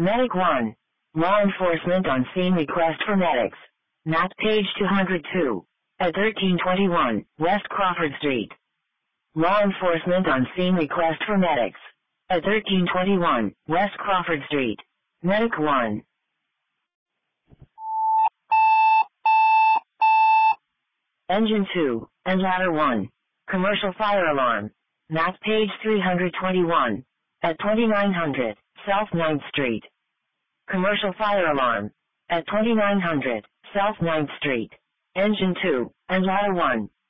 Medic 1. Law enforcement on scene request for medics. Map page 202. At 1321 West Crawford Street. Law enforcement on scene request for medics. At 1321 West Crawford Street. Medic 1. Engine 2, and Ladder 1. Commercial fire alarm. Map page 321. At 2900 South 9th Street. Commercial fire alarm. At 2900 South 9th Street. Engine 2, and Ladder 1.